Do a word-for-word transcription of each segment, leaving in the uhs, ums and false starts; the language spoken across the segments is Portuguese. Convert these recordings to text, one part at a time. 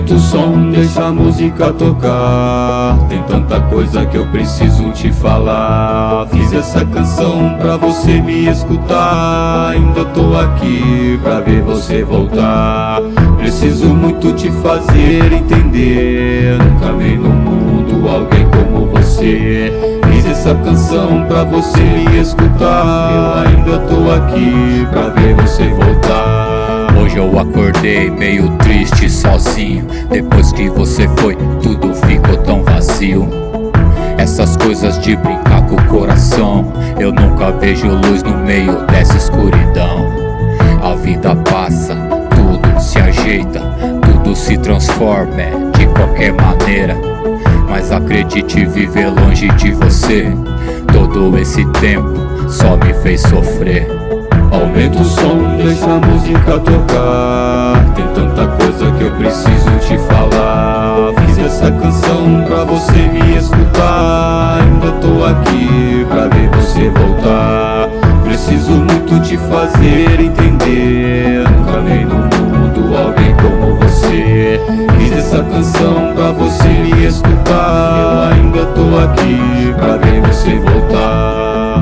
Aumenta o som, deixa a música tocar. Tem tanta coisa que eu preciso te falar. Fiz essa canção pra você me escutar. Ainda tô aqui pra ver você voltar. Preciso muito te fazer entender. Nunca amei no mundo alguém como você. Fiz essa canção pra você me escutar. Eu ainda tô aqui pra ver você voltar. Hoje eu acordei meio triste sozinho. Depois que você foi, tudo ficou tão vazio. Essas coisas de brincar com o coração, eu nunca vejo luz no meio dessa escuridão. A vida passa, tudo se ajeita, tudo se transforma é, de qualquer maneira. Mas acredite, viver longe de você todo esse tempo só me fez sofrer. Aumenta o som, deixa a música tocar. Tem tanta coisa que eu preciso te falar. Fiz essa canção pra você me escutar. Ainda tô aqui pra ver você voltar. Preciso muito te fazer entender. Nunca amei no mundo alguém como você. Fiz essa canção pra você me escutar. Eu ainda tô aqui pra ver você voltar.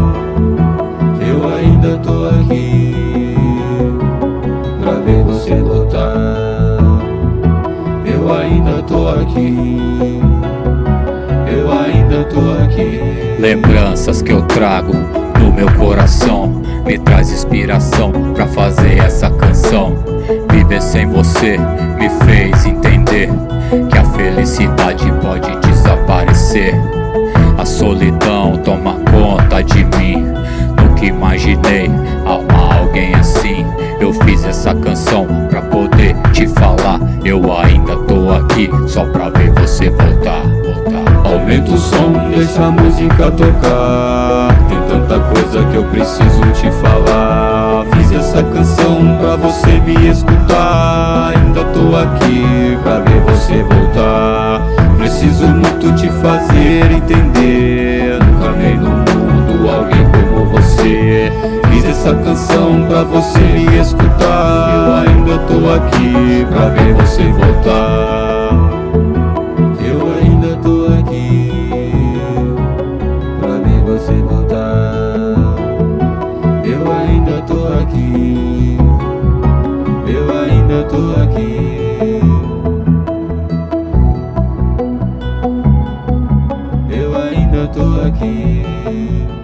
Eu ainda tô aqui pra ver você voltar. Eu ainda tô aqui. Eu ainda tô aqui. Lembranças que eu trago no meu coração me traz inspiração pra fazer essa canção. Viver sem você me fez entender que a felicidade pode desaparecer. A solidão toma conta de mim. Nunca imaginei amar alguém assim. Eu fiz essa canção pra poder te falar. Eu ainda tô aqui só pra ver você voltar, voltar. Aumenta o som, deixa a música tocar. Tem tanta coisa que eu preciso te falar. Fiz essa canção pra você me escutar. Ainda tô aqui pra ver você voltar. Preciso muito te fazer entender. Nunca amei no mundo alguém como você. Fiz essa canção pra você me escutar. Eu ainda tô aqui pra ver você voltar. Eu ainda tô aqui pra ver você voltar. Eu ainda tô aqui. Eu ainda tô aqui. Eu ainda tô aqui.